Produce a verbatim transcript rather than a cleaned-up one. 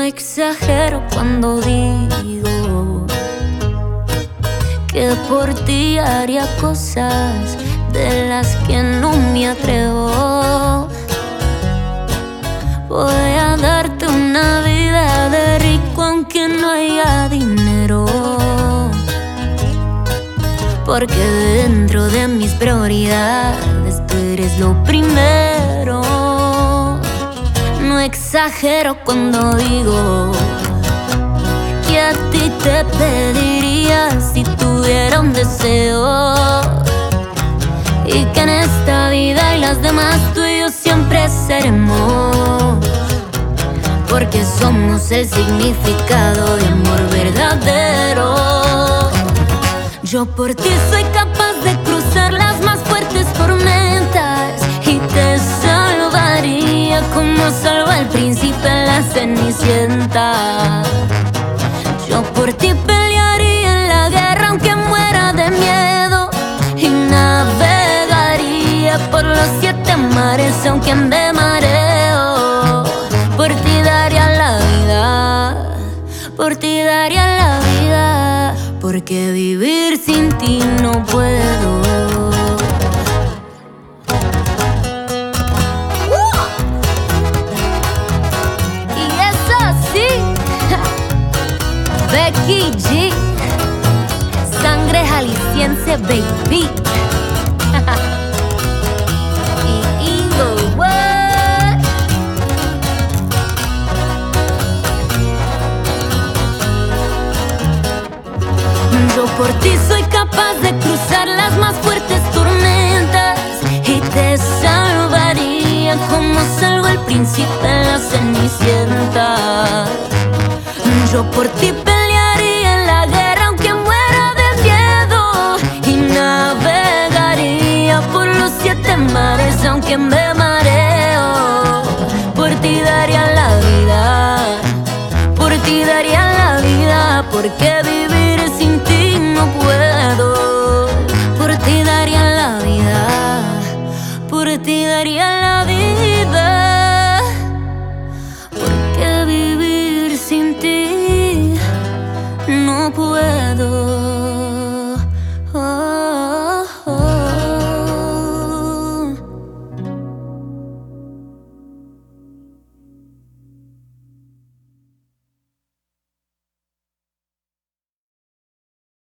exagero cuando digo que por ti haría cosas de las que no me atrevo. Voy a darte una vida de rico aunque no haya dinero, porque dentro de mis prioridades tú eres lo primero. No exagero cuando digo que a ti te pediría si tuviera un deseo, y que en esta vida y las demás tú y yo siempre seremos, porque somos el significado de amor verdadero. Yo por ti soy capaz de cruzar las más fuertes tormentas y te salvaría como salva el príncipe en la Cenicienta. Yo por ti pelearía en la guerra aunque muera de miedo, y navegaría por los siete mares aunque ande mareo. Por ti daría la vida, por ti daría la vida, porque vivir sin ti no puedo. Y eso sí, Becky G, sangre jalisciense, baby. Y Inglewood. Yo por ti soy capaz de cruzar las más fuertes tormentas y te salvaría como salva el príncipe en la Cenicienta. Yo por ti pelearía en la guerra aunque muera de miedo, y navegaría por los siete mares aunque me mareo. Por ti daría la vida, por ti daría la vida, porque